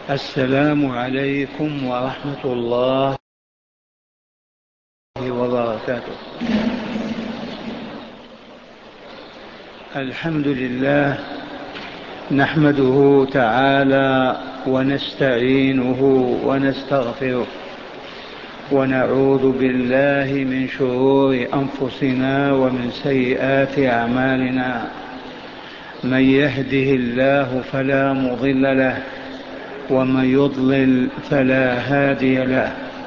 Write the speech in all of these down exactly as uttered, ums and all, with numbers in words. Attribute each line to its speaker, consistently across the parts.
Speaker 1: السلام عليكم ورحمة الله وبركاته. الحمد لله، نحمده تعالى ونستعينه ونستغفره، ونعوذ بالله من شرور أنفسنا ومن سيئات أعمالنا. من يهده الله فلا مضل له، ومن يضلل فلا هادي له.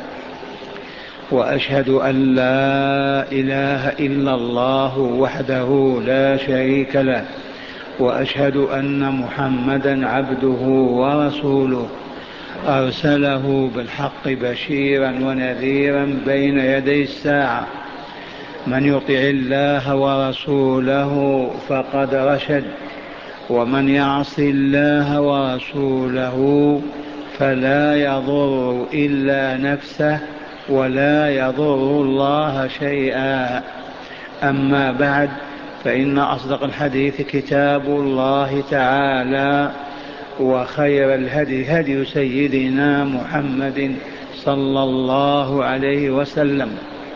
Speaker 1: وأشهد أن لا إله إلا الله وحده لا شريك له، وأشهد أن محمدا عبده ورسوله، أرسله بالحق بشيرا ونذيرا بين يدي الساعة. من يطع الله ورسوله فقد رشد، ومن يعص الله ورسوله فلا يضر إلا نفسه ولا يضر الله شيئا. أما بعد، فإن أصدق الحديث كتاب الله تعالى، وخير الهدي هدي سيدنا محمد صلى الله عليه وسلم،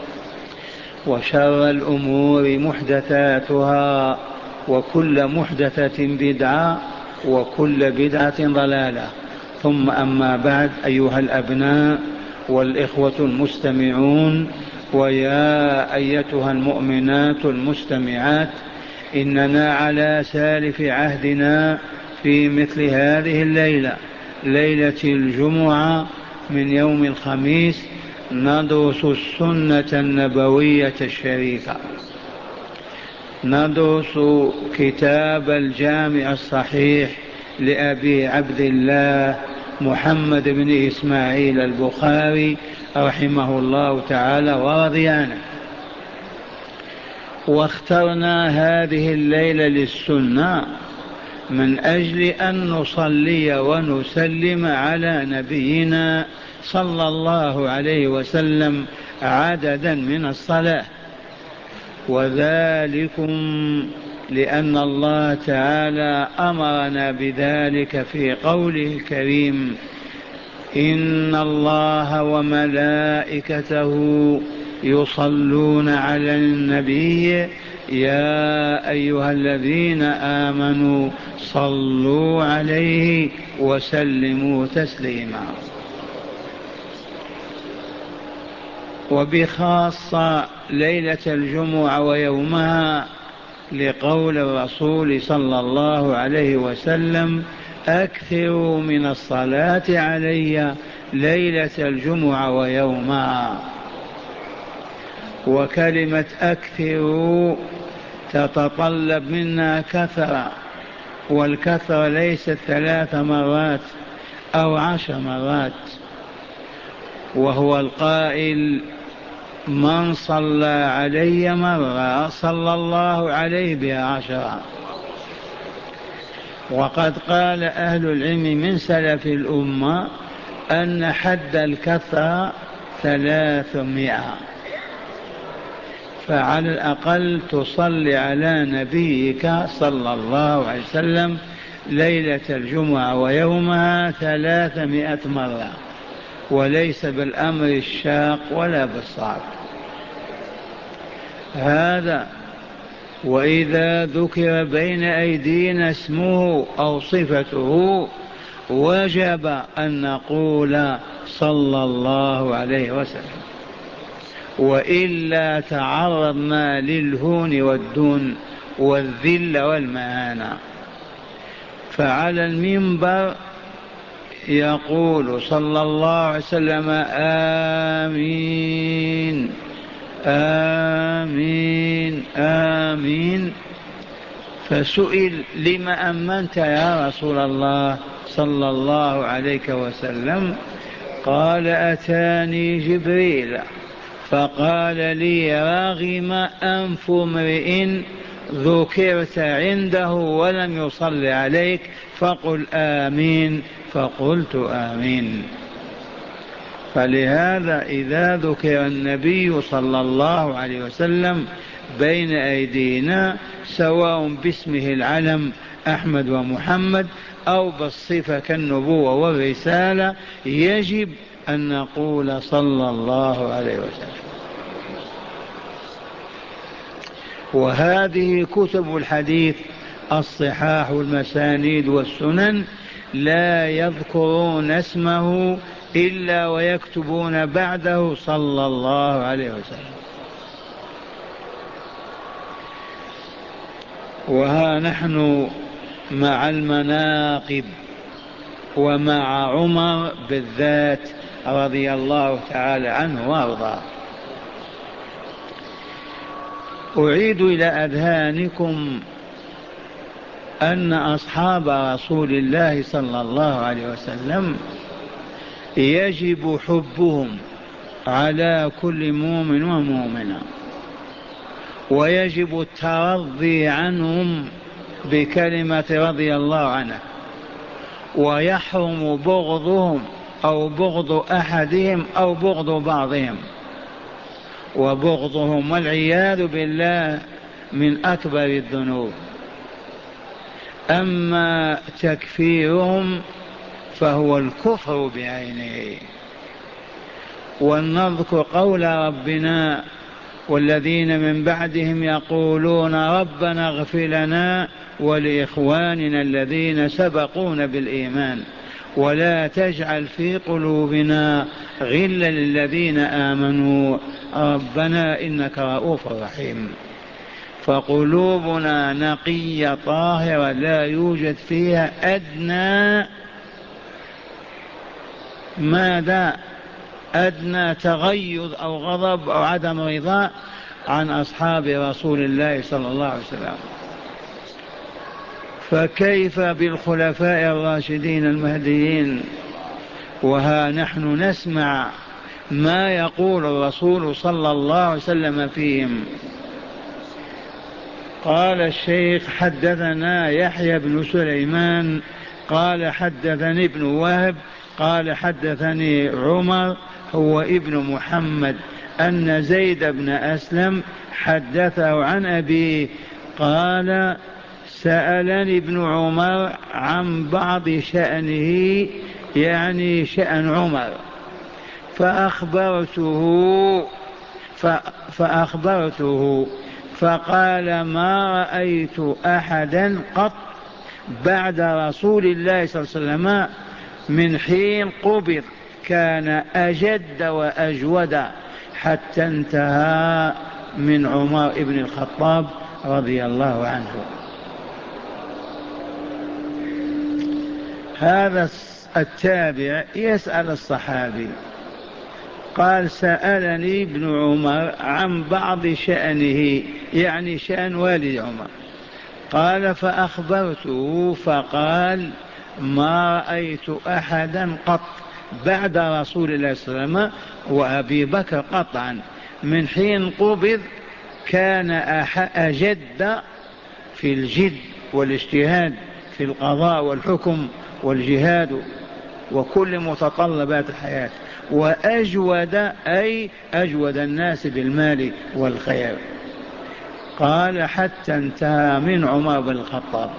Speaker 1: وشر الأمور محدثاتها، وكل محدثة بدعة، وكل بدعة ضلالة. ثم أما بعد، أيها الأبناء والإخوة المستمعون، ويا أيتها المؤمنات المستمعات، إننا على سالف عهدنا في مثل هذه الليلة، ليلة الجمعة من يوم الخميس، ندرس السنة النبوية الشريفة، ندرس كتاب الجامع الصحيح لأبي عبد الله محمد بن إسماعيل البخاري رحمه الله تعالى ورضي عنه. واخترنا هذه الليلة للسنة من أجل أن نصلي ونسلم على نبينا صلى الله عليه وسلم عددا من الصلاة، وذلكم لأن الله تعالى أمرنا بذلك في قوله الكريم: إن الله وملائكته يصلون على النبي يا أيها الذين آمنوا صلوا عليه وسلموا تسليما. وبخاصة ليلة الجمعة ويومها، لقول الرسول صلى الله عليه وسلم: أكثروا من الصلاة علي ليلة الجمعة ويومها. وكلمة أكثروا تتطلب منا كثرة، والكثرة ليست ثلاث مرات أو عشر مرات. وهو القائل: من صلى علي مرة صلى الله عليه بها عشرة. وقد قال أهل العلم من سلف الأمة أن حد الكثرة ثلاثمائة، فعلى الأقل تصلي على نبيك صلى الله عليه وسلم ليلة الجمعة ويومها ثلاثمائة مرة، وليس بالأمر الشاق ولا بالصعب هذا. وإذا ذكر بين أيدينا اسمه أو صفته وجب أن نقول صلى الله عليه وسلم، وإلا تعرضنا للهون والدون والذل والمهانة. فعلى المنبر يقول صلى الله عليه وسلم: آمين آمين آمين. فسئل: لم أمنت يا رسول الله صلى الله عليه وسلم؟ قال: أتاني جبريل فقال لي: رغم أنف امرئ ذكرت عنده ولم يصل عليك فقل آمين. فقلت آمين. فلهذا إذا ذكر النبي صلى الله عليه وسلم بين أيدينا، سواء باسمه العلم أحمد ومحمد أو بالصفة كالنبوة والرسالة، يجب أن نقول صلى الله عليه وسلم. وهذه كتب الحديث الصحاح والمسانيد والسنن لا يذكرون اسمه إلا ويكتبون بعده صلى الله عليه وسلم. وها نحن مع المناقب ومع عمر بالذات رضي الله تعالى عنه وارضاه. أعيد إلى أذهانكم أن أصحاب رسول الله صلى الله عليه وسلم يجب حبهم على كل مؤمن ومؤمنة، ويجب الترضي عنهم بكلمة رضي الله عنه، ويحرم بغضهم أو بغض أحدهم أو بغض بعضهم، وبغضهم والعياذ بالله من أكبر الذنوب. أما تكفيرهم فهو الكفر بعينه. ولنذكر قول ربنا: والذين من بعدهم يقولون ربنا اغفر لنا ولإخواننا الذين سبقونا بالإيمان ولا تجعل في قلوبنا غلا للذين آمنوا ربنا إنك رؤوف رحيم. فقلوبنا نقية طاهرة لا يوجد فيها أدنى ماذا أدنى تغيظ أو غضب أو عدم رضا عن أصحاب رسول الله صلى الله عليه وسلم. فكيف بالخلفاء الراشدين المهديين؟ وها نحن نسمع ما يقول الرسول صلى الله عليه وسلم فيهم. قال الشيخ: حدثنا يحيى بن سليمان قال حدثني ابن وهب قال حدثني عمر هو ابن محمد أن زيد بن أسلم حدثه عن أبيه قال: سألني ابن عمر عن بعض شأنه، يعني شأن عمر، فأخبرته فأخبرته فقال: ما رأيت أحدا قط بعد رسول الله صلى الله عليه وسلم من حين قبض كان أجد وأجود حتى انتهى من عمر بن الخطاب رضي الله عنه. هذا التابع يسأل الصحابي قال: سألني ابن عمر عن بعض شأنه، يعني شأن والد عمر. قال: فأخبرته فقال: ما رأيت أحدا قط بعد رسول الله صلى الله عليه وسلم وأبي بكر قطعا من حين قبض كان أجد في الجد والاجتهاد في القضاء والحكم والجهاد وكل متطلبات الحياة، وأجود أي أجود الناس بالمال والخير. قال: حتى انتهى من عمر بن الخطاب.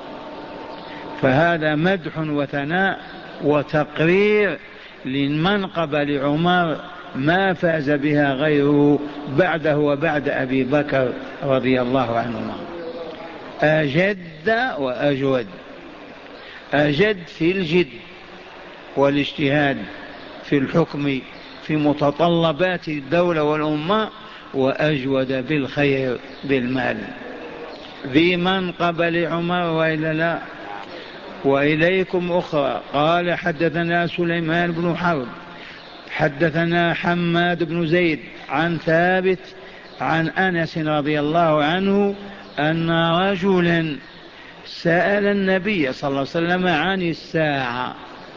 Speaker 1: فهذا مدح وثناء وتقرير للمنقبة لعمر ما فاز بها غيره بعده وبعد أبي بكر رضي الله عنهما. أجد وأجود، أجد في الجد والاجتهاد في الحكم في متطلبات الدولة والأمة، وأجود بالخير بالمال. ذي منقبة لعمر وإلا لا؟ وإليكم أخرى. قال: حدثنا سليمان بن حرب حدثنا حماد بن زيد عن ثابت عن أنس رضي الله عنه أن رجلا سأل النبي صلى الله عليه وسلم عن الساعة،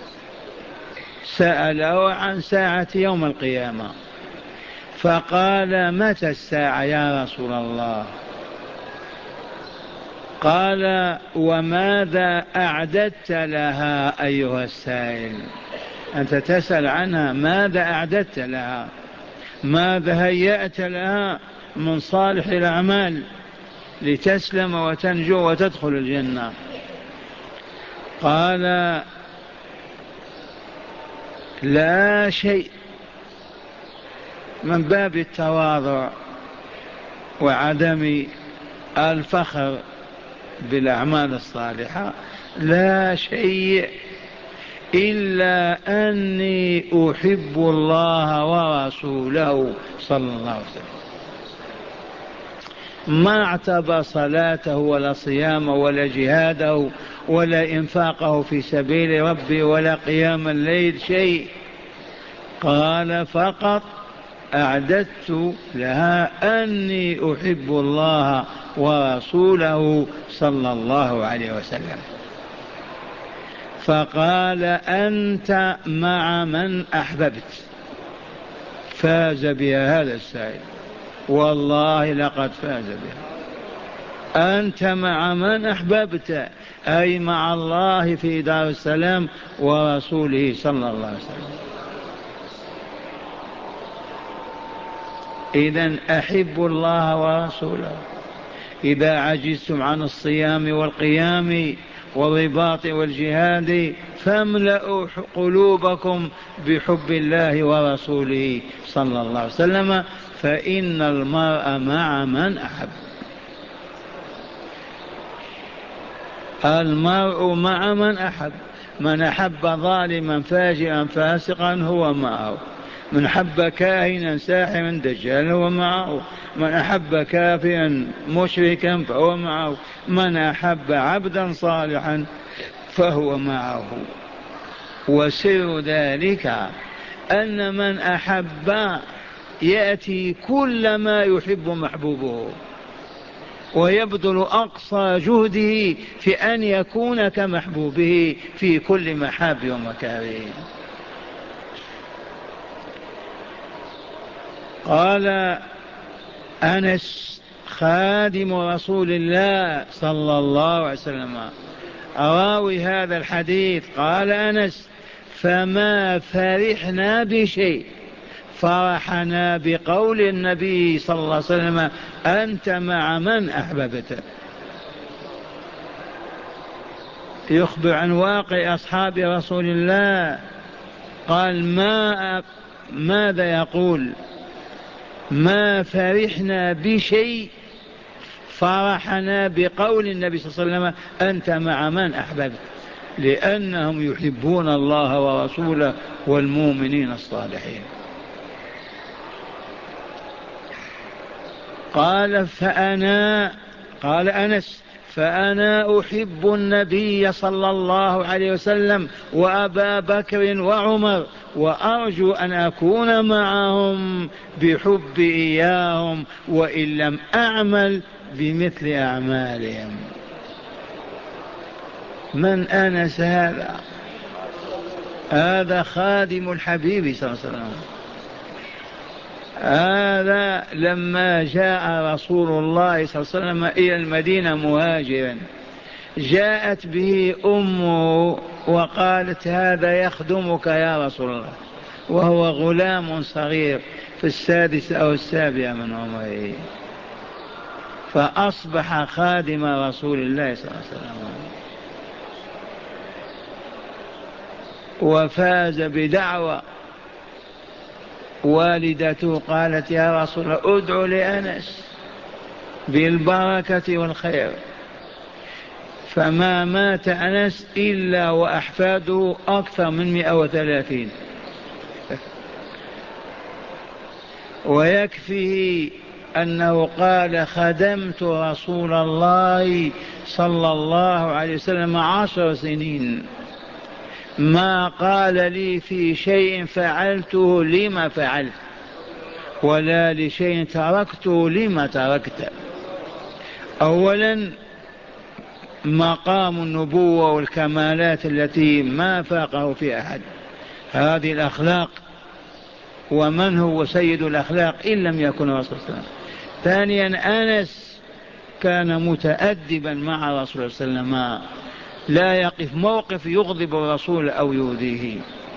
Speaker 1: سأله عن ساعة يوم القيامة، فقال: متى الساعة يا رسول الله؟ قال: وماذا أعددت لها أيها السائل؟ أنت تسأل عنها، ماذا أعددت لها؟ ماذا هيأت لها من صالح الأعمال لتسلم وتنجو وتدخل الجنة؟ قال لا شيء، من باب التواضع وعدم الفخر بالأعمال الصالحة، لا شيء إلا أني أحب الله ورسوله صلى الله عليه وسلم. ما اعتبر صلاته ولا صيامه ولا جهاده ولا إنفاقه في سبيل ربي ولا قيام الليل شيء، قال فقط أعددت لها أني أحب الله ورسوله صلى الله عليه وسلم. فقال أنت مع من أحببت. فاز بها هذا السائل، والله لقد فاز بها. أنت مع من أحببت، أي مع الله في دار السلام ورسوله صلى الله عليه وسلم. إذن أحبوا الله ورسوله. إذا عجزتم عن الصيام والقيام والرباط والجهاد فاملأوا قلوبكم بحب الله ورسوله صلى الله عليه وسلم، فإن المرء مع من أحب. المرء مع من أحب. من أحب ظالما فاجرا فاسقا هو معه، من أحب كاهنا ساحرا دجالا هو معه، من أحب كافرا مشركا فهو معه، من أحب عبدا صالحا فهو معه. وسر ذلك أن من أحب يأتي كل ما يحب محبوبه ويبذل أقصى جهده في أن يكون كمحبوبه في كل محاب ومكاره. قال أنس خادم رسول الله صلى الله عليه وسلم راوي هذا الحديث، قال أنس فما فرحنا بشيء فرحنا بقول النبي صلى الله عليه وسلم أنت مع من أحببت. يخبر عن واقع أصحاب رسول الله. قال ما ماذا يقول؟ ما فرحنا بشيء فرحنا بقول النبي صلى الله عليه وسلم أنت مع من أحببت، لأنهم يحبون الله ورسوله والمؤمنين الصالحين. قال فأنا قال أنس فأنا أحب النبي صلى الله عليه وسلم وأبا بكر وعمر، وأرجو أن أكون معهم بحب إياهم وإن لم أعمل بمثل أعمالهم. من أنس هذا؟ هذا خادم الحبيب صلى الله عليه وسلم. هذا لما جاء رسول الله صلى الله عليه وسلم إلى المدينة مهاجرا، جاءت به أمه وقالت هذا يخدمك يا رسول الله، وهو غلام صغير في السادس أو السابع من عمره، فأصبح خادم رسول الله صلى الله عليه وسلم وفاز بدعوة. والدته قالت يا رسول الله ادعو لأنس بالبركة والخير، فما مات أنس إلا وأحفاده أكثر من مئة وثلاثين. ويكفيه أنه قال خدمت رسول الله صلى الله عليه وسلم عشر سنين، ما قال لي في شيء فعلته لما فعلت ولا لشيء تركته لما تركت. أولا مقام النبوة والكمالات التي ما فاقه في أحد، هذه الأخلاق، ومن هو سيد الأخلاق إن لم يكن رسول الله. ثانيا أنس كان متأدبا مع رسول الله صلى الله عليه وسلم، لا يقف موقف يغضب الرسول أو يؤذيه.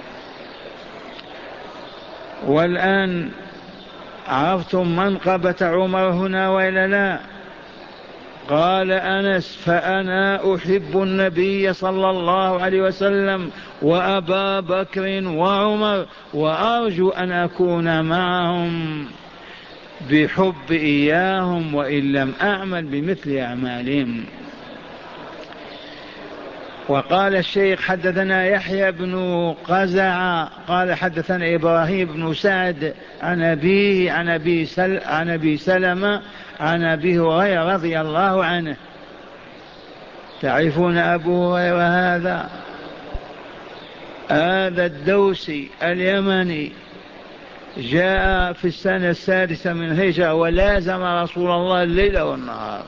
Speaker 1: والآن عرفتم منقبة عمر هنا وإلا لا؟ قال أنس: فأنا أحب النبي صلى الله عليه وسلم وأبا بكر وعمر، وأرجو أن أكون معهم بحب إياهم وإن لم أعمل بمثل أعمالهم. وقال الشيخ: حدثنا يحيى بن قزع قال حدثنا إبراهيم بن سعد عن أبيه عن أبي, سل عن أبي سلمة عن أبي هريرة رضي الله عنه. تعرفون أبو هريرة هذا؟ هذا الدوسي اليمني جاء في السنة السادسة من الهجرة ولازم رسول الله الليل والنهار،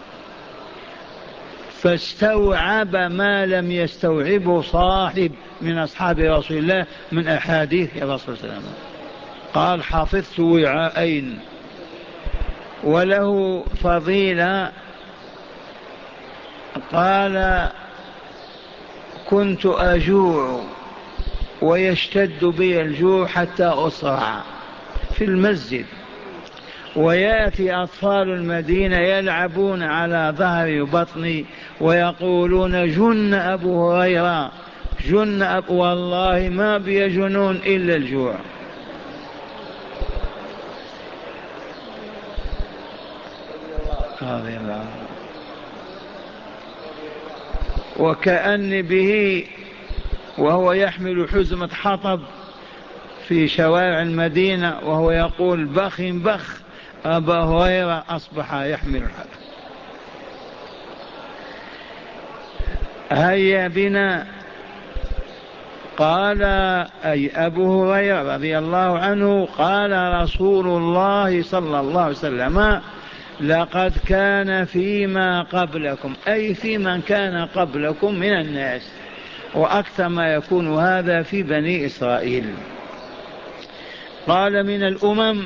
Speaker 1: فاستوعب ما لم يستوعبه صاحب من أصحاب رسول الله من أحاديث الرسول صلى الله عليه وسلم. قال: حفظت وعاءين. وله فضيلة، قال: كنت أجوع ويشتد بي الجوع حتى أصرع في المسجد، ويأتي أطفال المدينة يلعبون على ظهري وبطني ويقولون: جن أبو هريرة، جن أبو. والله ما بي جنون إلا الجوع. رضي الله. وكأن به وهو يحمل حزمة حطب في شوارع المدينة وهو يقول: بخ بخ أبا هريرة أصبح يحمل الحطب. هيا بنا. قال أي أبو هريرة رضي الله عنه: قال رسول الله صلى الله عليه وسلم: لقد كان فيما قبلكم، أي في من كان قبلكم من الناس، وأكثر ما يكون هذا في بني إسرائيل. قال: من الأمم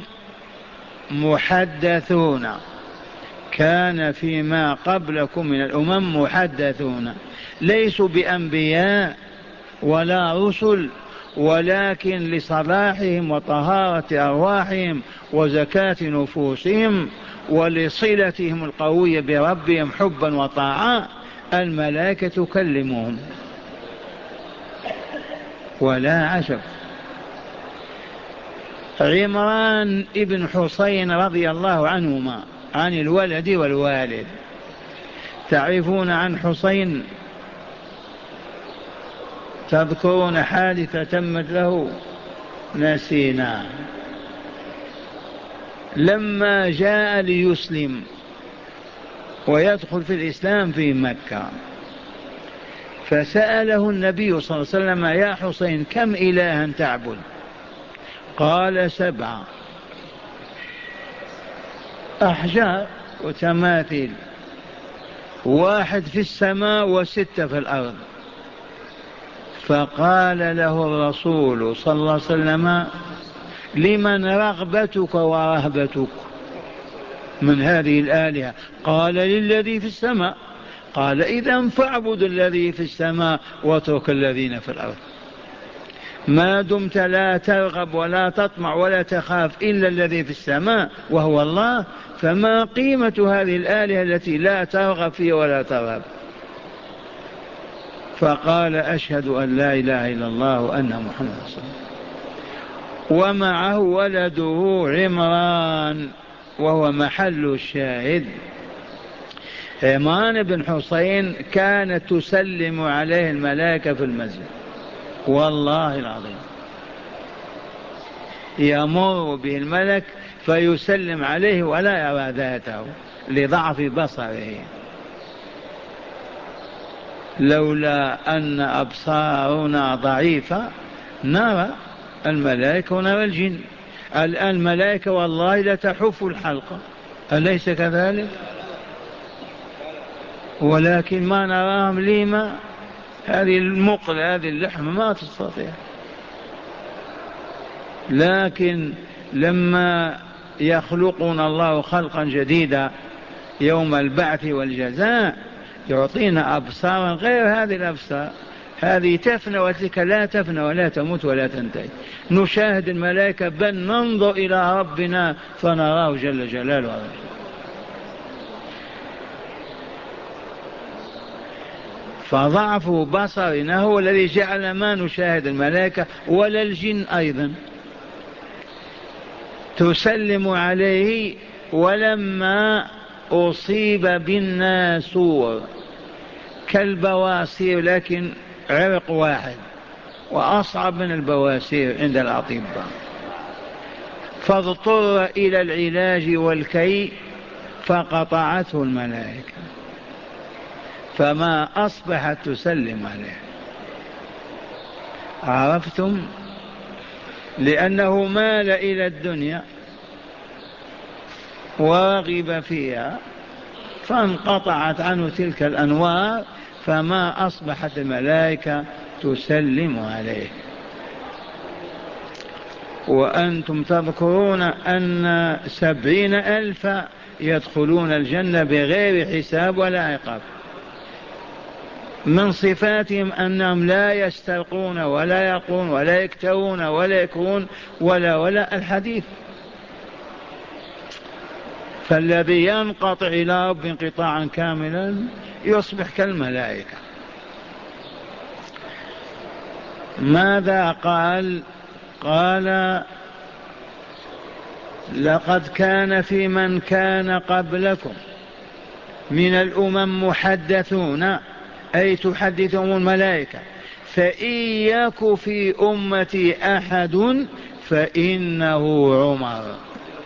Speaker 1: محدثون، كان فيما قبلكم من الأمم محدثون، ليسوا بأنبياء ولا رسل، ولكن لصلاحهم وطهارة أرواحهم وزكاة نفوسهم ولصلتهم القوية بربهم حبا وطاعة الملائكة تكلمهم. ولا عجب. عمران ابن حسين رضي الله عنهما عن الولد والوالد. تعرفون عن حسين؟ تذكرون حادثة تمت له؟ نسينا. لما جاء ليسلم ويدخل في الإسلام في مكة، فسأله النبي صلى الله عليه وسلم: يا حسين كم إلها تعبد؟ قال: سبعة، أحجار وتماثيل، واحد في السماء وستة في الأرض. فقال له الرسول صلى الله عليه وسلم: لمن رغبتك ورهبتك من هذه الآلهة؟ قال: للذي في السماء. قال: إذن فاعبد الذي في السماء واترك الذين في الأرض. ما دمت لا ترغب ولا تطمع ولا تخاف إلا الذي في السماء وهو الله، فما قيمة هذه الآلهة التي لا ترغب فيها ولا ترغب؟ فقال: أشهد أن لا إله إلا الله وأن محمد رسول الله. ومعه ولده عمران، وهو محل الشاهد. عمران بن حسين كانت تسلم عليه الملائكة في المسجد، والله العظيم يمر به الملك فيسلم عليه ولا يرى ذاته لضعف بصره. لولا أن أبصارنا ضعيفة نرى الملائكة ونرى الجن. الآن الملائكة والله لا تحف الحلقة، أليس كذلك؟ ولكن ما نراهم. لما؟ هذه المقل هذه اللحمة ما تستطيع. لكن لما يخلقنا الله خلقا جديدا يوم البعث والجزاء يعطينا أبصارا غير هذه الأبصار، هذه تفنى وتلك لا تفنى ولا تموت ولا تنتهي. نشاهد الملائكة بل ننظر إلى ربنا فنراه جل جلاله. فضعف بصرنا هو الذي جعل ما نشاهد الملائكة ولا الجن أيضا. تسلم عليه ولما أصيب بالناسور كالبواسير لكن عرق واحد وأصعب من البواسير عند الأطباء، فاضطر إلى العلاج والكي فقطعته الملائكة فما أصبحت تسلم عليه. عرفتم؟ لأنه مال إلى الدنيا ورغب فيها فانقطعت عنه تلك الأنوار فما أصبحت الملائكة تسلم عليه. وأنتم تذكرون أن سبعين ألف يدخلون الجنة بغير حساب ولا عقاب. من صفاتهم أنهم لا يسترقون ولا يرقون ولا يكتوون ولا يكون ولا ولا الحديث. فالذي ينقطع إلى رب انقطاعا كاملا يصبح كالملائكة. ماذا قال؟ قال لقد كان في من كان قبلكم من الأمم محدثون أي تحدثهم الملائكة، فإن يك في أمتي أحد فإنه عمر.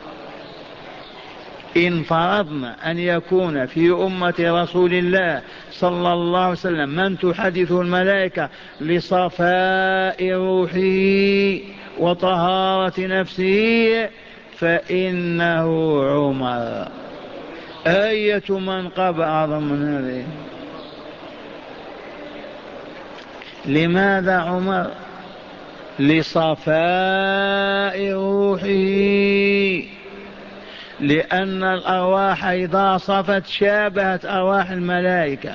Speaker 1: إن فرضنا أن يكون في أمة رسول الله صلى الله عليه وسلم من تحدثه الملائكة لصفاء روحه وطهارة نفسه فإنه عمر. أية منقب أعظم من هذه؟ لماذا عمر؟ لصفاء روحه، لأن الأرواح إذا صفت شابهت أرواح الملائكة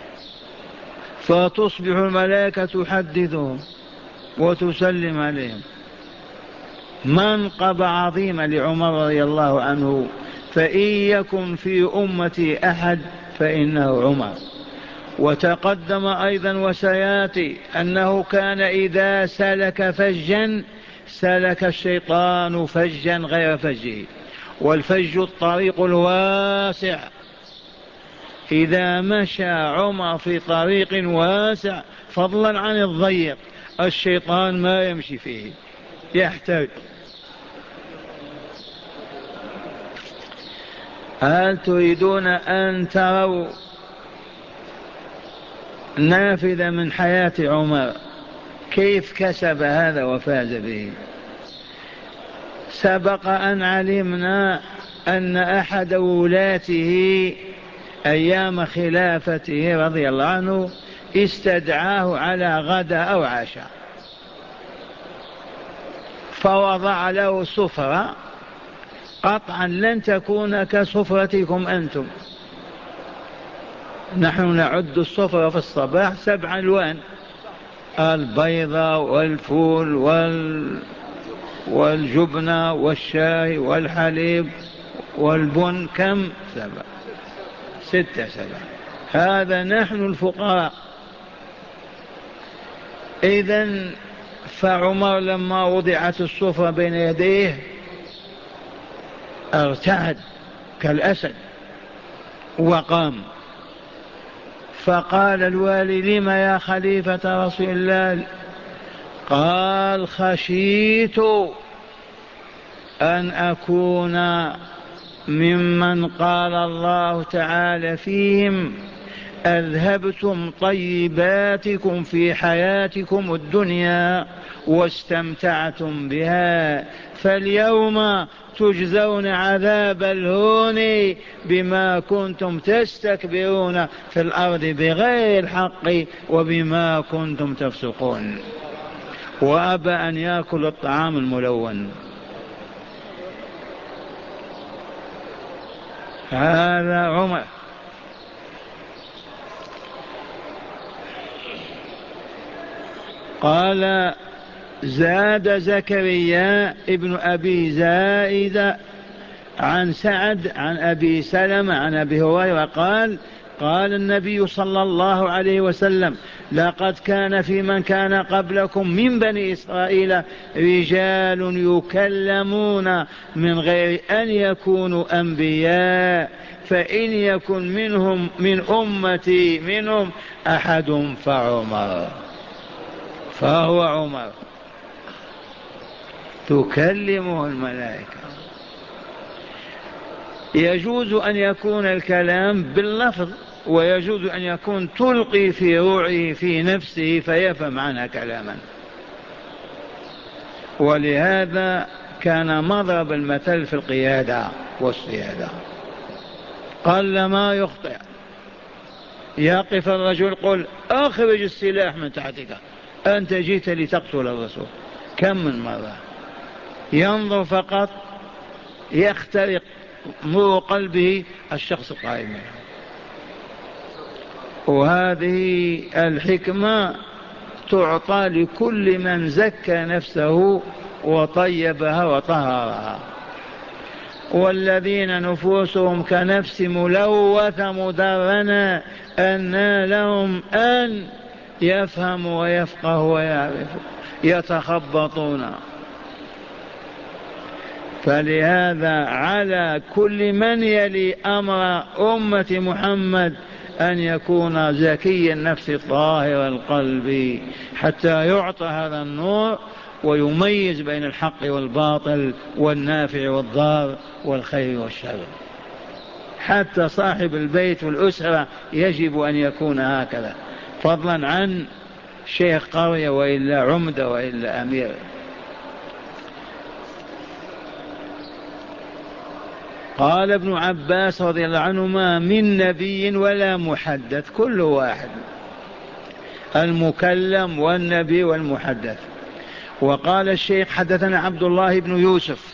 Speaker 1: فتصبح الملائكة تحدثهم وتسلم عليهم. منقب عظيمة لعمر رضي الله عنه. فإن يكن في أمتي أحد فإنه عمر. وتقدم أيضا وسياتي أنه كان إذا سلك فجا سلك الشيطان فجا غير فجه، والفج الطريق الواسع. إذا مشى عمر في طريق واسع فضلا عن الضيق الشيطان ما يمشي فيه يحتاج. هل تريدون أن تروا نافذة من حياة عمر كيف كسب هذا وفاز به؟ سبق أن علمنا أن أحد ولاته أيام خلافته رضي الله عنه استدعاه على غدا أو عشاء، فوضع له سفرة قطعا لن تكون كسفرتكم أنتم. نحن نعد السفرة في الصباح سبع ألوان: البيضة والفول وال والجبنة والشاي والحليب والبن. كم؟ سبع ستة سبع. هذا نحن الفقراء. إذن فعمر لما وضعت السفرة بين يديه ارتعد كالأسد وقام، فقال الوالي: لم يا خليفة رسول الله؟ قال: خشيت أن أكون ممن قال الله تعالى فيهم: أذهبتم طيباتكم في حياتكم الدنيا واستمتعتم بها، فاليوم تجزون عذاب الهون بما كنتم تستكبرون في الأرض بغير الحق وبما كنتم تفسقون. وأبى أن يأكل الطعام الملون. هذا عمر. قال: زاد زكريا ابن أبي زائدة عن سعد عن أبي سلمة عن أبي هريرة قال: قال النبي صلى الله عليه وسلم لقد كان في من كان قبلكم من بني إسرائيل رجال يكلمون من غير أن يكونوا أنبياء، فإن يكن منهم من أمتي منهم أحد فعمر، فهو عمر تكلمه الملائكة. يجوز أن يكون الكلام باللفظ، ويجوز أن يكون تلقي في روعه في نفسه فيفهم عنها كلاما. ولهذا كان مضرب المثل في القيادة والسيادة، قل ما يخطئ. يقف الرجل قل أخرج السلاح من تحتك، أنت جئت لتقتل الرسول. كم من مرة ينظر فقط يخترق نور قلبه الشخص القائم. وهذه الحكمة تعطى لكل من زكى نفسه وطيبها وطهرها. والذين نفوسهم كنفس ملوثة مدرنة أن لهم أن يفهموا ويفقهوا ويعرفوا، يتخبطون. فلهذا على كل من يلي أمر أمة محمد أن يكون زكي النفس طاهر القلب حتى يعطى هذا النور ويميز بين الحق والباطل والنافع والضار والخير والشر. حتى صاحب البيت والأسرة يجب أن يكون هكذا، فضلا عن شيخ قرية وإلا عمدة وإلا أمير. قال ابن عباس رضي الله عنهما من نبي ولا محدث، كل واحد، المكلم والنبي والمحدث. وقال الشيخ حدثنا عبد الله بن يوسف،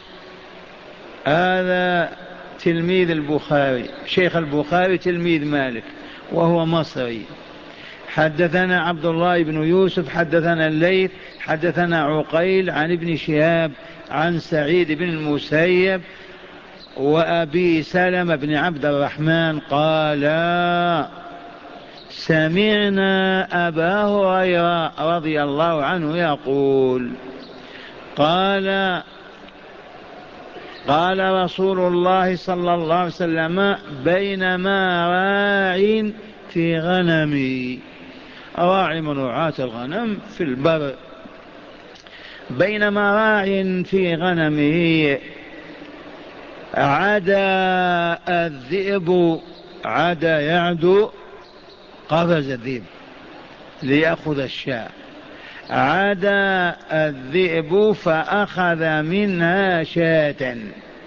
Speaker 1: هذا تلميذ البخاري، شيخ البخاري تلميذ مالك وهو مصري. حدثنا عبد الله بن يوسف حدثنا الليث حدثنا عقيل عن ابن شهاب عن سعيد بن المسيب وأبي سلمة بن عبد الرحمن قال سمعنا أبا هريرة رضي الله عنه يقول قال قال رسول الله صلى الله عليه وسلم بينما راع في غنمي، راعي من رعاة الغنم في البر، بينما راع في غنمه عدا الذئب، عدا يعدو، قفز الذئب ليأخذ الشاة، عدا الذئب فأخذ منها شاة.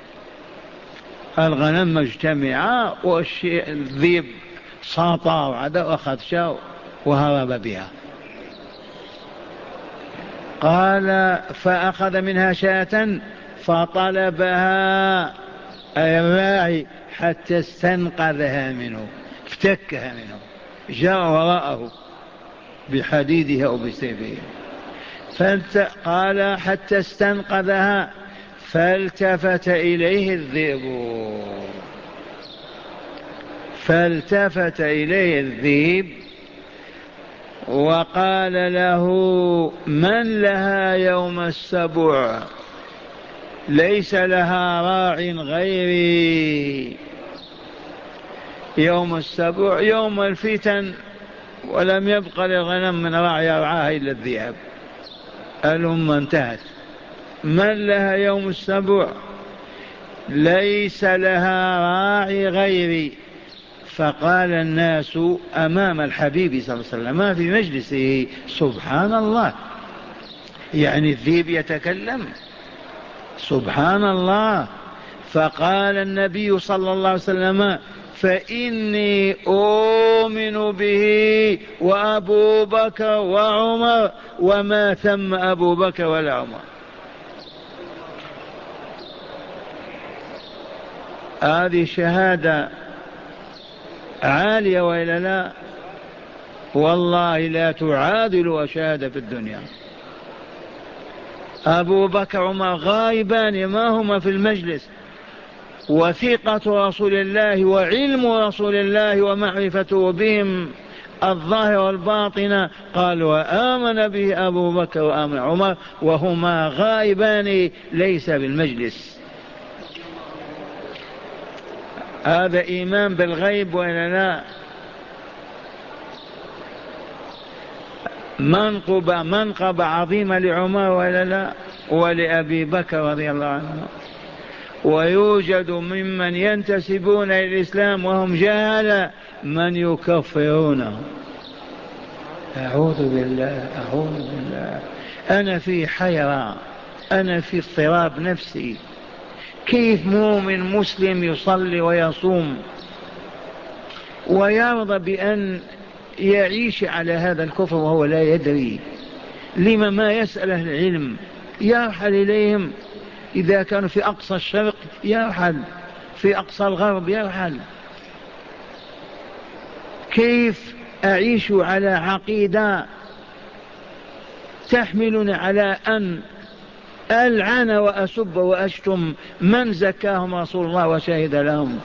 Speaker 1: الغنم مجتمعة والذئب ساطع وعدا وأخذ شاة وهرب بها. قال فأخذ منها شاة فطلبها أي الراعي حتى استنقذها منه، افتكها منه، جاء وراءه بحديده أو بسيفه. قال حتى استنقذها فالتفت إليه الذئب، فالتفت إليه الذئب وقال له من لها يوم السبع؟ ليس لها راع غيري. يوم السبع يوم الفتن، ولم يبق للغنم من راع يرعاها إلا الذئاب، الأمة انتهت. من لها يوم السبع؟ ليس لها راعي غيري. فقال الناس أمام الحبيب صلى الله عليه وسلم في مجلسه سبحان الله، يعني الذئب يتكلم، سبحان الله. فقال النبي صلى الله عليه وسلم فإني أؤمن به وأبو بكر وعمر وما ثم أبو بكر ولا عمر. هذه شهادة عالية وإلا لا؟ والله لا تعادل شهادة في الدنيا. أبو بكر وعمر غائبان ما هما في المجلس، وثقة رسول الله وعلم رسول الله ومعرفته بهم الظاهر والباطن. قال وآمن به أبو بكر وآمن عمر وهما غائبان ليس بالمجلس. هذا إيمان بالغيب ولا لا؟ منقبة منقبة عظيمة لعمر ولا لا؟ ولأبي بكر رضي الله عنه. ويوجد ممن ينتسبون إلى الإسلام وهم جهلة من يكفرونه. أعوذ بالله أعوذ بالله. أنا في حيرة، أنا في اضطراب نفسي. كيف مؤمن مسلم يصلي ويصوم ويرضى بأن يعيش على هذا الكفر وهو لا يدري؟ لما ما يسأل أهل العلم؟ يرحل إليهم، إذا كانوا في أقصى الشرق يرحل، في أقصى الغرب يرحل. كيف أعيش على عقيدة تحملني على أن ألعن وأسب وأشتم من زكاهم رسول الله وشهد لهم؟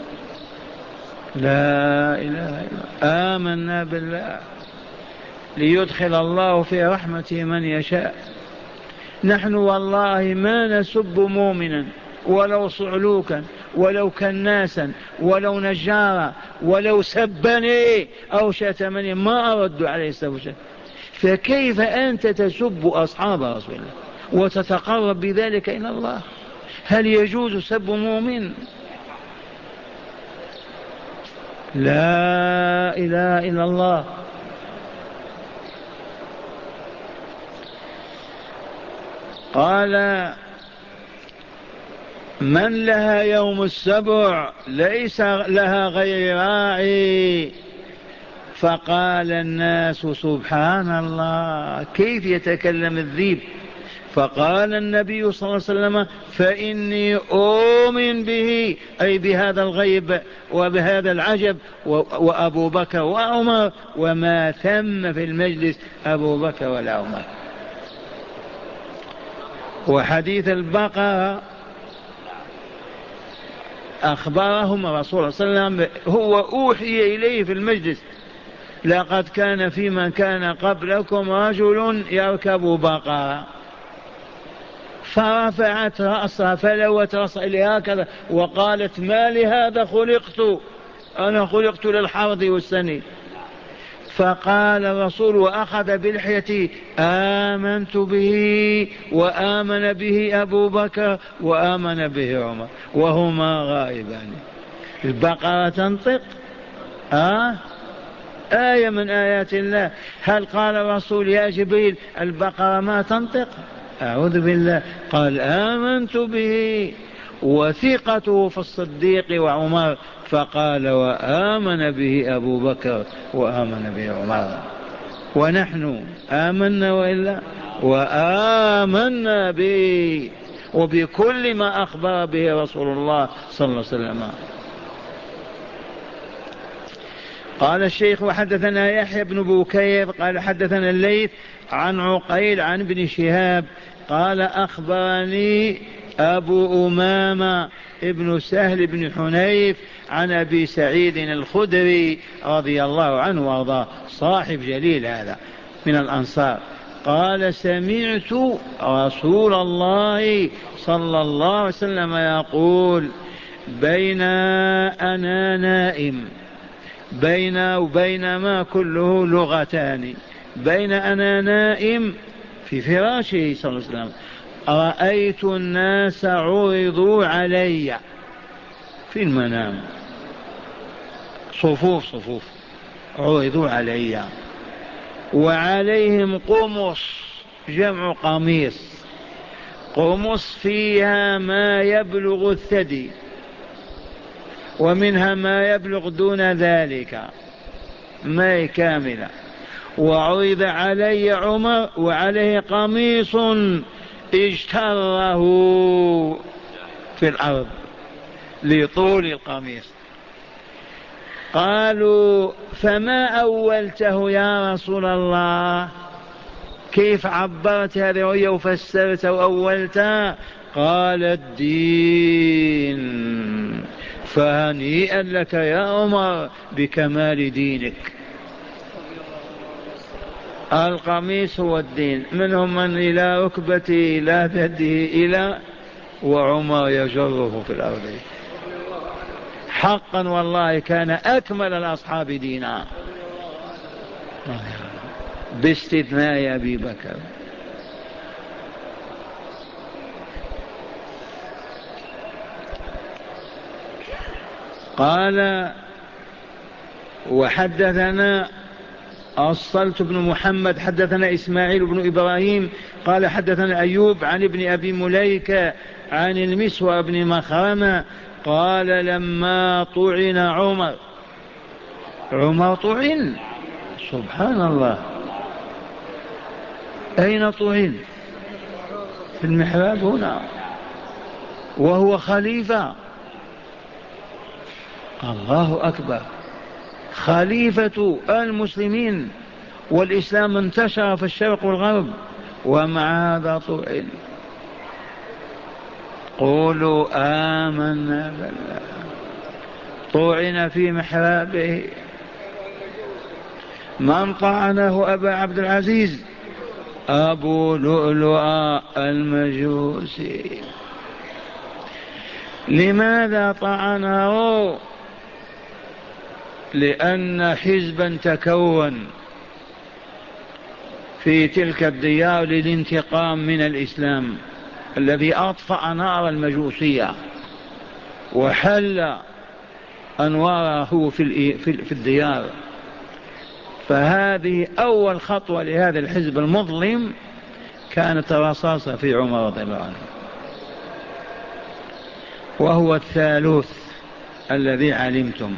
Speaker 1: لا إله إلا الله. آمنا بالله ليدخل الله في رحمته من يشاء. نحن والله ما نسب مؤمنا ولو صعلوكا ولو كناسا ولو نجارا ولو سبني أو شتمني ما أرد عليه السب. فكيف أنت تسب أصحاب رسول الله وتتقرب بذلك إلى الله؟ هل يجوز سب مؤمن؟ لا إله إلا الله. قال من لها يوم السبع ليس لها غير راعي. فقال الناس سبحان الله كيف يتكلم الذيب؟ فقال النبي صلى الله عليه وسلم فإني أؤمن به، أي بهذا الغيب وبهذا العجب، وأبو بكر وعمر وما ثم في المجلس أبو بكر ولا عمر. وحديث البقرة أخبرهم الرسول صلى الله عليه وسلم هو أوحي إليه في المجلس لقد كان في من كان قبلكم رجل يركب بقرة فرفعت رأسها فلوت رأسها إلى هكذا وقالت ما لهذا خلقت، أنا خلقت للحرث والسني. فقال الرسول وأخذ بلحيته آمنت به وآمن به أبو بكر وآمن به عمر وهما غائبان. البقرة تنطق آه؟ آية من آيات الله. هل قال الرسول يا جبريل البقرة ما تنطق؟ أعوذ بالله. قال آمنت به وثقته في الصديق وعمر. فقال وآمن به أبو بكر وآمن به عمر. ونحن آمنا وإلا وآمنا به وبكل ما أخبر به رسول الله صلى الله عليه وسلم. قال الشيخ وحدثنا يحيى بن بكير قال حدثنا الليث عن عقيل عن ابن شهاب قال أخبرني أبو أمامة ابن سهل بن حنيف عن أبي سعيد الخدري رضي الله عنه وارضاه صاحب جليل هذا من الأنصار قال سمعت رسول الله صلى الله عليه وسلم يقول بين أنا نائم، بين وبينما كله لغتان، بين أنا نائم في فراشه صلى الله عليه وسلم رأيت الناس عرضوا علي في المنام صفوف صفوف عرضوا علي وعليهم قمص جمع قميص، قمص فيها ما يبلغ الثدي ومنها ما يبلغ دون ذلك ما كاملة، وعرض علي عمر وعليه قميص اجتره في الأرض لطول القميص. قالوا فما أولته يا رسول الله؟ كيف عبرت هذه الرؤيا وفسرت وأولتها؟ قال الدين. فهنيئا لك يا عمر بكمال دينك. القميص هو الدين، منهم من إلى ركبته إلى يده إلى، وعمر يجره في الأرض. حقا والله كان أكمل الأصحاب دينا باستثناء أبي بكر. قال وحدثنا الصلت بن محمد حدثنا إسماعيل بن إبراهيم قال حدثنا أيوب عن ابن أبي مليكة عن المسور بن مخرمة قال لما طعن عمر. عمر طعن، سبحان الله. أين طعن؟ في المحراب هنا وهو خليفة. الله أكبر، خليفة المسلمين، والإسلام انتشر في الشرق والغرب، ومع هذا طعن. قولوا آمنا بالله. طعن في محرابه. من طعنه؟ أبا عبد العزيز أبو لؤلؤ المجوسي. لماذا طعنه؟ لأن حزبا تكون في تلك الديار للانتقام من الإسلام الذي أطفأ نار المجوسية وحل أنواره في الديار. فهذه أول خطوة لهذا الحزب المظلم، كانت رصاصة في عمر رضي الله عنه. وهو الثالوث الذي علمتم.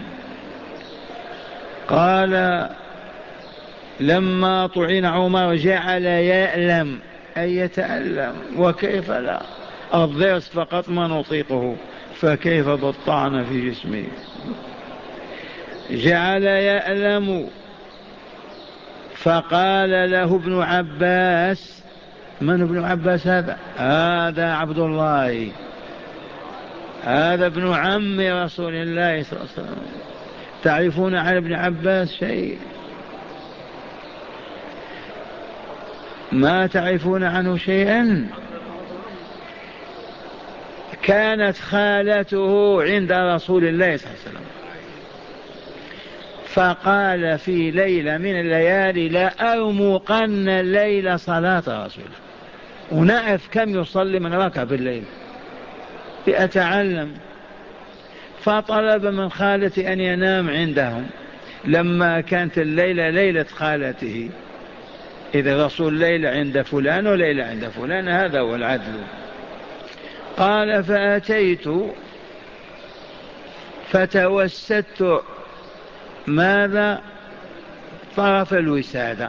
Speaker 1: قال لما طعن عمر جعل يألم أي يتألم، وكيف لا، الضرس فقط ما نطيقه فكيف بالطعن في جسمه. جعل يألم. فقال له ابن عباس. من ابن عباس هذا؟ هذا عبد الله، هذا ابن عم رسول الله صلى الله عليه وسلم. تعرفون عن ابن عباس شيء؟ ما تعرفون عنه شيئا. كانت خالته عند رسول الله صلى الله عليه وسلم، فقال في ليلة من الليالي لا أرمقن الليل صلاة رسول، ونعرف كم يصلي من ركعة في الليل لأتعلم. فطلب من خالتي أن ينام عندهم لما كانت الليلة ليلة خالته، إذا رسول ليلة عند فلان وليلة عند فلان، هذا هو العدل. قال فأتيت فتوسدت ماذا؟ طرف الوسادة،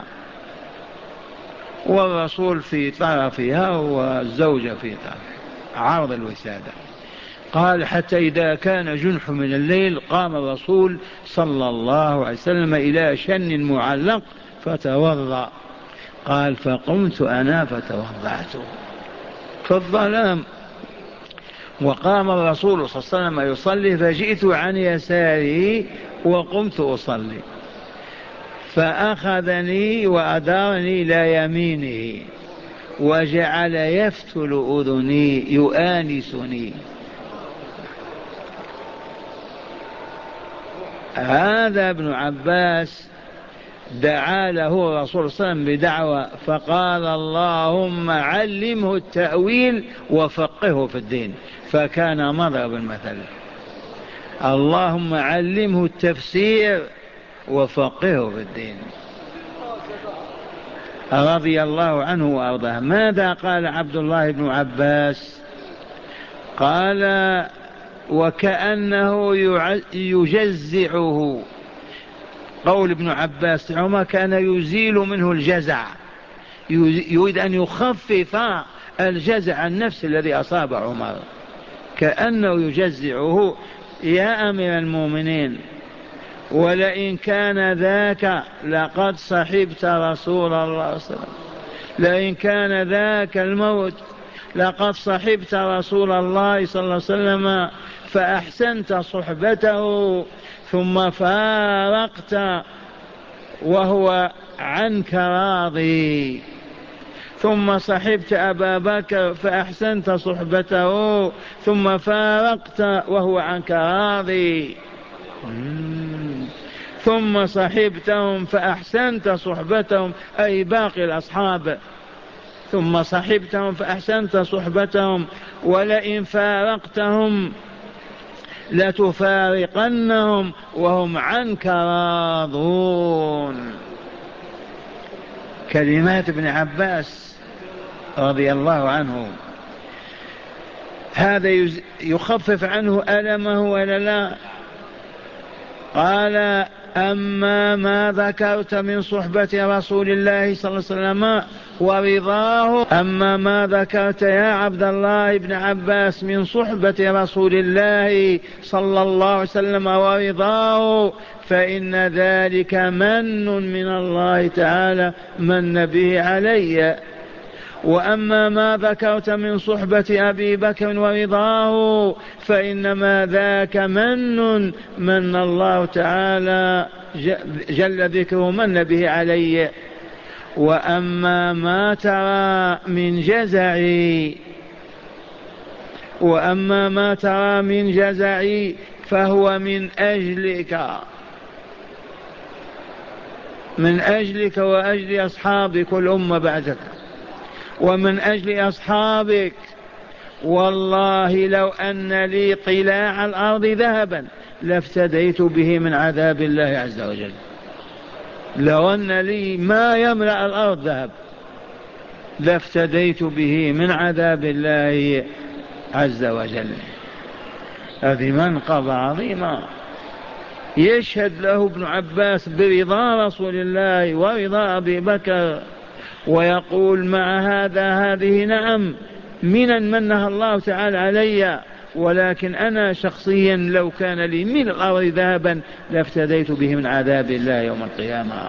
Speaker 1: والرسول في طرفها والزوجة في طرف عرض الوسادة. قال حتى إذا كان جنح من الليل قام الرسول صلى الله عليه وسلم إلى شن معلق فتوضأ. قال فقمت أنا فتوضأت في الظلام، وقام الرسول صلى الله عليه وسلم يصلي، فجئت عن يساره وقمت أصلي، فأخذني وأدارني إلى يمينه وجعل يفتل أذني يؤانسني. هذا ابن عباس دعا له الرسول صلى الله عليه وسلم بدعوة، فقال اللهم علمه التأويل وفقهه في الدين، فكان مضرب المثل. اللهم علمه التفسير وفقهه في الدين، رضي الله عنه وأرضاه. ماذا قال عبد الله بن عباس؟ قال وكأنه يجزعه. قول ابن عباس عمر كان يزيل منه الجزع، يريد أن يخفف الجزع النفسي الذي أصاب عمر، كأنه يجزعه. يا أمير المؤمنين، ولئن كان ذاك لقد صحبت رسول الله صلى الله عليه وسلم، لئن كان ذاك الموت لقد صحبت رسول الله صلى الله عليه وسلم فأحسنت صحبته ثم فارقت وهو عنك راضي، ثم صحبت أبا بكر فأحسنت صحبته ثم فارقت وهو عنك راضي، ثم صحبتهم فأحسنت صحبتهم أي باقي الأصحاب، ثم صحبتهم فأحسنت صحبتهم، ولئن فارقتهم لتفارقنهم وهم عنك راضون. كلمات ابن عباس رضي الله عنه، هذا يخفف عنه ألمه ولا لا؟ قال أما ما ذكرت من صحبة رسول الله صلى الله عليه وسلم ورضاه، أما ما ذكرت يا عبد الله بن عباس من صحبة رسول الله صلى الله عليه وسلم ورضاه فإن ذلك من من الله تعالى من به علي، وأما ما ذكرت من صحبة أبي بكر ورضاه فإنما ذاك من من الله تعالى جل ذكره من به علي، وأما ما ترى من جزعي وأما ما ترى من جزعي فهو من أجلك من أجلك وأجل أصحابك الأمة بعدك ومن أجل أصحابك. والله لو أن لي طلاع الأرض ذهبا لافتديت به من عذاب الله عز وجل. لو أن لي ما يملأ الأرض ذهب لافتديت به من عذاب الله عز وجل. هذه منقبة عظيمة يشهد له ابن عباس برضا رسول الله ورضا أبي بكر، ويقول مع هذا هذه نعم منا منها الله تعالى علي، ولكن أنا شخصيا لو كان لي من الأرض ذهبا لافتديت به من عذاب الله يوم القيامة.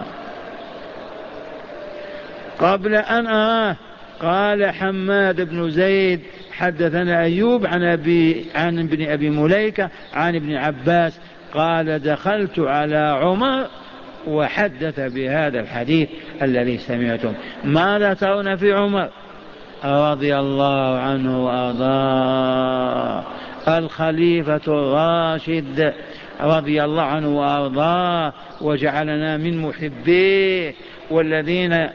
Speaker 1: قبل أن أراه قال حماد بن زيد حدثنا أيوب عن, أبي عن ابن أبي مليكة عن ابن عباس قال دخلت على عمر وحدث بهذا الحديث الذي سمعتم. ماذا ترون في عمر رضي الله عنه وأرضاه الخليفة الراشد رضي الله عنه وأرضاه وجعلنا من محبيه والذين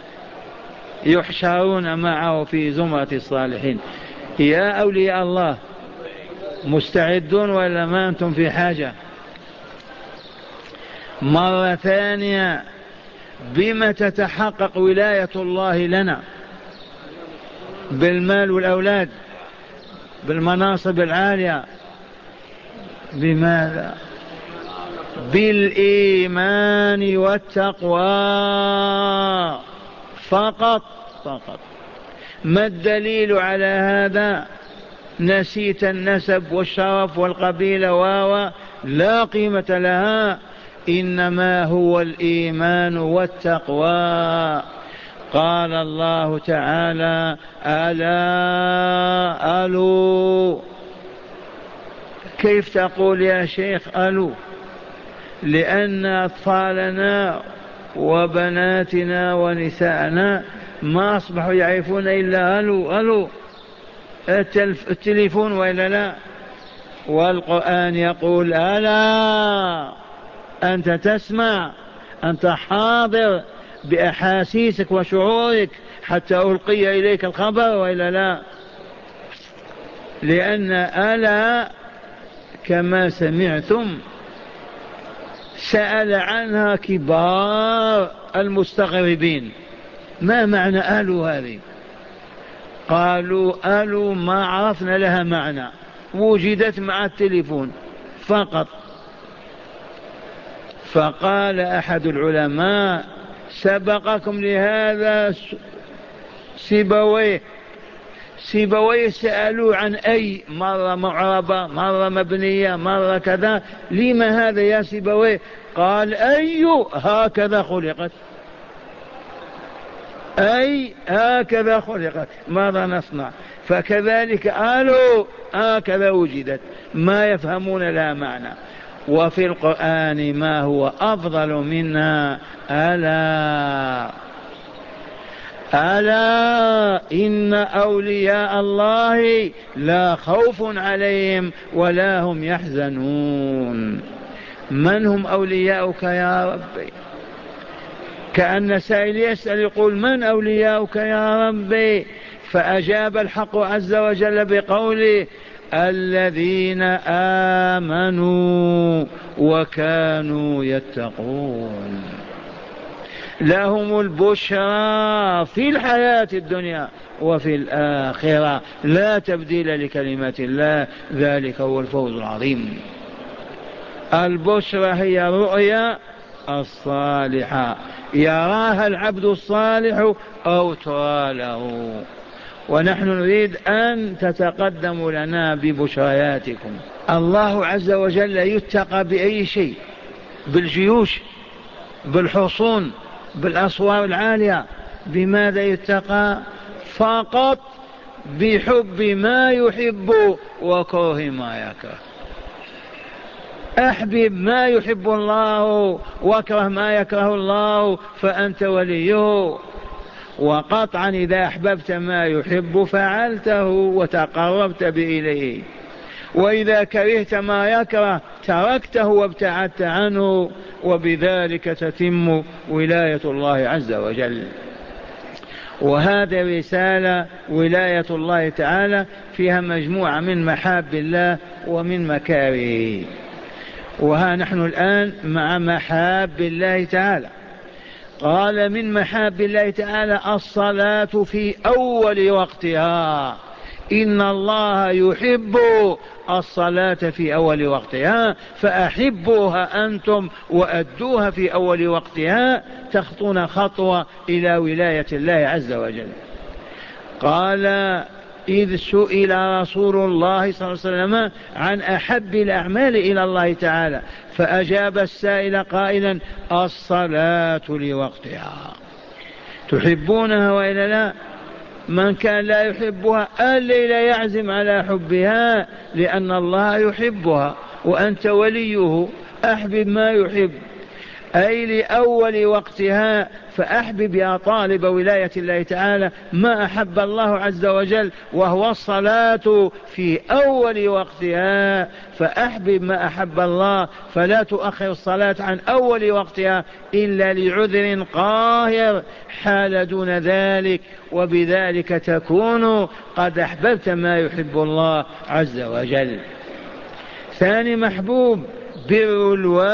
Speaker 1: يحشرون معه في زمرة الصالحين. يا أولياء الله مستعدون ولا ما أنتم في حاجة؟ مرة ثانية بما تتحقق ولاية الله لنا؟ بالمال والأولاد بالمناصب العالية؟ بماذا؟ بالإيمان والتقوى فقط فقط. ما الدليل على هذا؟ نسيت النسب والشرف والقبيلة واو لا قيمة لها، إنما هو الإيمان والتقوى. قال الله تعالى ألا ألو. كيف تقول يا شيخ ألو؟ لأن أطفالنا وبناتنا ونساءنا ما أصبحوا يعرفون إلا ألو ألو التليفون وإلا لا. والقرآن يقول ألا أنت تسمع، أنت حاضر بأحاسيسك وشعورك حتى ألقي إليك الخبر وإلا لا. لأن ألا كما سمعتم سأل عنها كبار المستغربين ما معنى ألو هذه؟ قالوا ألو ما عرفنا لها معنى، وجدت مع التليفون فقط. فقال أحد العلماء سبقكم لهذا سيبويه سيبويه سألوا عن أي، مرة معربة مرة مبنية مرة كذا، لما هذا يا سيبويه؟ قال أي هكذا خلقت. أي هكذا خلقت ماذا نصنع؟ فكذلك قالوا هكذا وجدت، ما يفهمون لها معنى. وفي القرآن ما هو أفضل منها. ألا ألا إن أولياء الله لا خوف عليهم ولا هم يحزنون. من هم أولياؤك يا ربي؟ كأن سائل يسأل يقول من أولياؤك يا ربي؟ فأجاب الحق عز وجل بقوله الذين آمنوا وكانوا يتقون، لهم البشرى في الحياة الدنيا وفي الآخرة، لا تبديل لكلمات الله، ذلك هو الفوز العظيم. البشرى هي الرؤيا الصالحة يراها العبد الصالح أو ترى له، ونحن نريد أن تتقدموا لنا ببشرياتكم. الله عز وجل يتقى بأي شيء؟ بالجيوش، بالحصون، بالأسوار العالية. بماذا يتقى؟ فقط بحب ما يحب وكره ما يكره. أحبب ما يحب الله واكره ما يكره الله فأنت وليه. وقطعا إذا أحببت ما يحب فعلته وتقربت به إليه، وإذا كرهت ما يكره تركته وابتعدت عنه، وبذلك تتم ولاية الله عز وجل. وهذا رسالة ولاية الله تعالى فيها مجموعة من محاب الله ومن مكاره. وها نحن الآن مع محاب الله تعالى. قال من محاب الله تعالى الصلاة في أول وقتها، إن الله يحب الصلاة في أول وقتها، فأحبوها أنتم وأدوها في أول وقتها، تخطون خطوة إلى ولاية الله عز وجل. قال إذ سئل رسول الله صلى الله عليه وسلم عن أحب الأعمال إلى الله تعالى فأجاب السائل قائلا الصلاة لوقتها. تحبونها وإلا لا؟ من كان لا يحبها الليل يعزم على حبها، لأن الله يحبها وأنت وليه. أحبب ما يحب، أي لأول وقتها. فأحبب يا طالب ولاية الله تعالى ما أحب الله عز وجل، وهو الصلاة في أول وقتها. فأحبب ما أحب الله، فلا تؤخر الصلاة عن أول وقتها إلا لعذر قاهر حال دون ذلك، وبذلك تكون قد أحببت ما يحب الله عز وجل. ثاني محبوب بر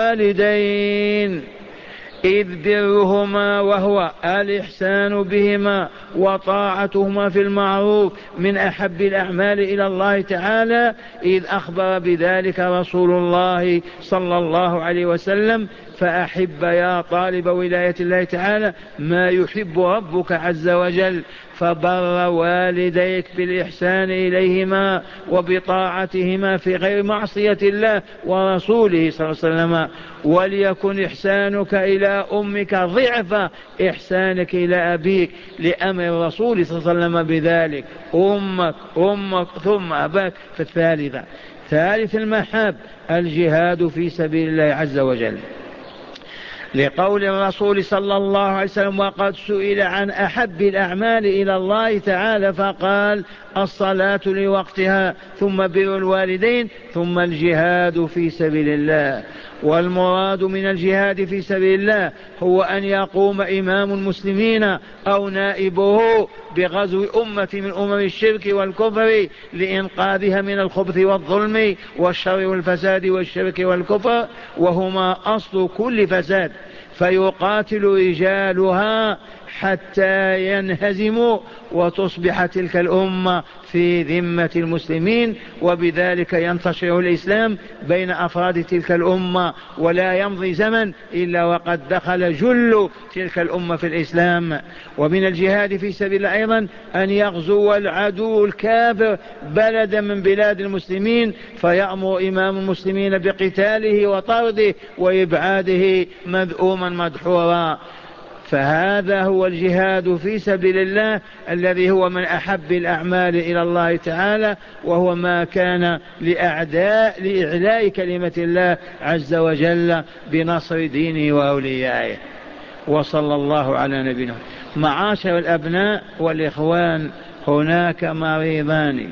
Speaker 1: الوالدين، إذ برهما وهو الإحسان بهما وطاعتهما في المعروف من أحب الأعمال إلى الله تعالى، إذ أخبر بذلك رسول الله صلى الله عليه وسلم. فأحب يا طالب ولاية الله تعالى ما يحب ربك عز وجل، فبر والديك بالإحسان إليهما وبطاعتهما في غير معصية الله ورسوله صلى الله عليه وسلم. وليكن إحسانك إلى أمك ضعف إحسانك إلى أبيك، لأمر الرسول صلى الله عليه وسلم بذلك. أمك أمك ثم أباك في الثالثة. ثالث المحاب الجهاد في سبيل الله عز وجل، لقول الرسول صلى الله عليه وسلم وقد سئل عن أحب الأعمال إلى الله تعالى فقال الصلاة لوقتها، ثم بر الوالدين، ثم الجهاد في سبيل الله. والمراد من الجهاد في سبيل الله هو أن يقوم إمام المسلمين أو نائبه بغزو أمة من أمم الشرك والكفر لإنقاذها من الخبث والظلم والشر والفساد والشرك والكفر، وهما أصل كل فساد، فيقاتل رجالها حتى ينهزموا وتصبح تلك الأمة في ذمة المسلمين، وبذلك ينتشر الإسلام بين أفراد تلك الأمة، ولا يمضي زمن إلا وقد دخل جل تلك الأمة في الإسلام. ومن الجهاد في سبيل الله أيضا أن يغزو العدو الكافر بلدا من بلاد المسلمين، فيأمر إمام المسلمين بقتاله وطرده وإبعاده مذءوما مدحورا. فهذا هو الجهاد في سبيل الله الذي هو من أحب الأعمال إلى الله تعالى، وهو ما كان لأعداء لإعلاء كلمة الله عز وجل بنصر دينه وأوليائه. وصلى الله على نبينا. معاشر الأبناء والإخوان، هناك مريضان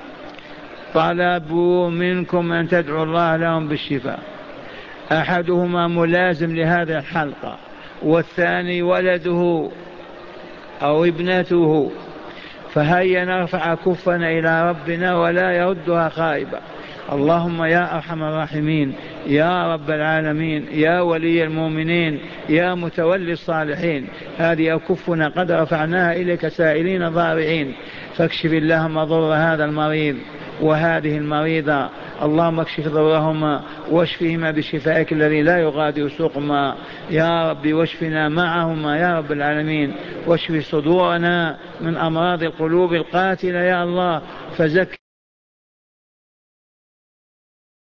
Speaker 1: طلبوا منكم أن تدعوا الله لهم بالشفاء. أحدهما ملازم لهذه الحلقة، والثاني ولده أو ابنته، فهيا نرفع كفنا إلى ربنا ولا يردها خائبة. اللهم يا أرحم الراحمين، يا رب العالمين، يا ولي المؤمنين، يا متولي الصالحين، هذه أكفنا قد رفعناها إليك سائلين ضارعين، فاكشف اللهم ضر هذا المريض وهذه المريضة. اللهم اكشف ضرهما واشفهما بشفائك الذي لا يغادر سقما يا رب، واشفنا معهما يا رب العالمين، واشف صدورنا من أمراض القلوب القاتلة يا الله، فزك